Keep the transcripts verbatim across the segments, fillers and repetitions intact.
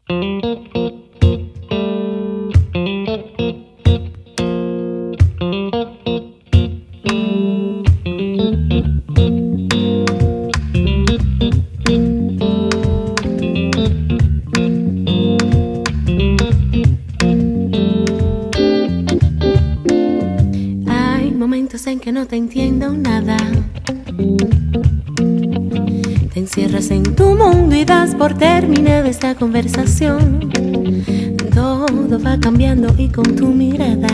En que no te entiendo nada. Te encierras en tu mundo y das por terminada esta conversación. Todo va cambiando y con tu mirada.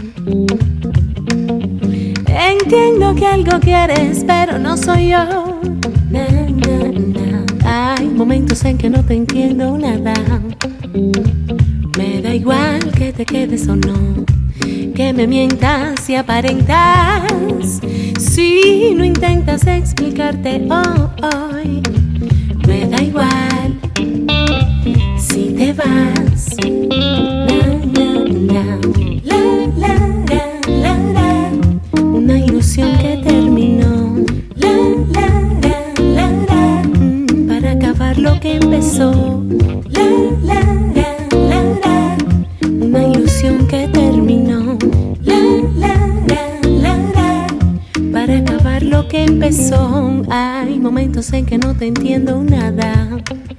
Entiendo que algo quieres, pero no soy yo. Na, na, na. Hay momentos en que no te entiendo nada. Me da igual que te quedes o no, que me mientas y aparentas. Si no intentas explicarte oh, hoy, me da igual si te vas. La, la, la, la, la, la, la. Una ilusión que terminó. La, la, la, la, la. Mm, para acabar lo que empezó. La, la, la, la, la. Una ilusión que terminó. La, la, la, la, la. Para acabar lo que empezó. Hay momentos en que no te entiendo nada.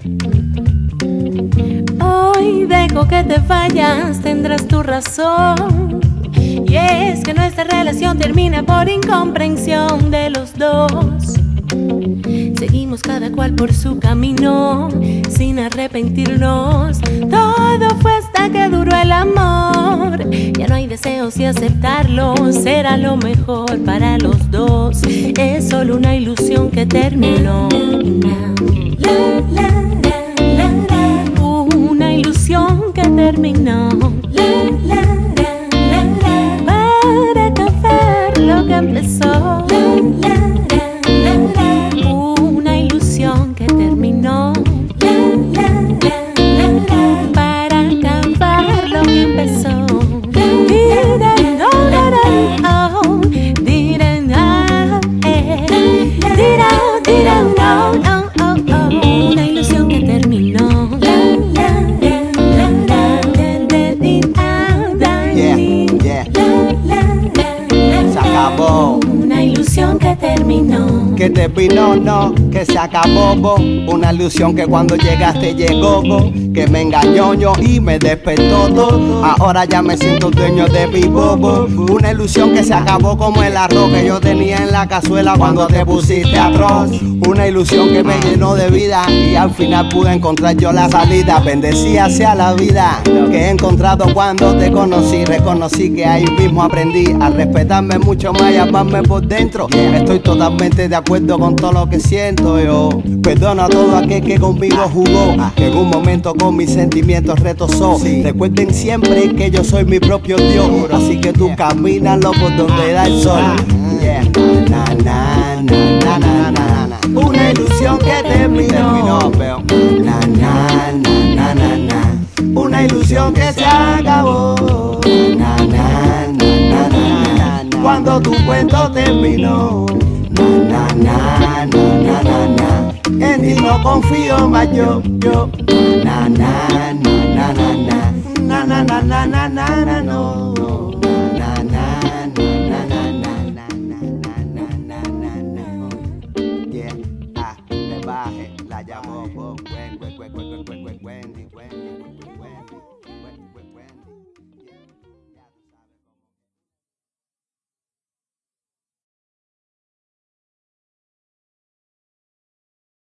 Hoy dejo que te vayas, tendrás tu razón. Y es que nuestra relación termina por incomprensión de los dos. Seguimos cada cual por su camino, sin arrepentirnos. Todo fue hasta que duró el amor. Ya no hay deseos y aceptarlo será lo mejor para los dos. Es solo una ilusión que terminó. La, la, la, la, la. Una ilusión que terminó. La, la, la, la, la. Para acabar lo que empezó. La, la, la, la, la. Una ilusión que terminó. La, la, la, la, la. Para acabar lo que empezó. Una ilusión que terminó. Yeah, yeah. Se acabó. Una ilusión que terminó. Que terminó, no, que se acabó, bo. Una ilusión que cuando llegaste llegó, bo. Que me engañó yo y me despertó todo. Ahora ya me siento dueño de mi bobo. Una ilusión que se acabó como el arroz que yo tenía en la cazuela cuando te pusiste arroz. Una ilusión que me llenó de vida y al final pude encontrar yo la salida. Bendecida sea la vida que he encontrado cuando te conocí. Reconocí que ahí mismo aprendí a respetarme mucho más y a amarme por dentro. Estoy totalmente de acuerdo con todo lo que siento yo. Perdono a todo aquel que conmigo jugó, que en un momento con mis sentimientos retozó. Recuerden siempre que yo soy mi propio Dios, así que tú camínalo por donde da el sol. Yeah. Na, na, na, na, na, na, na. Una ilusión que terminó. Na, na, na, na, na, na. Una ilusión que se acabó. Na, na, na, na, na, na. Cuando tu cuento terminó. Na, na, na, na, na, na. En ti no confío más yo, yo. Na, na, na, na, na, na. Na, na, na, na, na, na, na, no.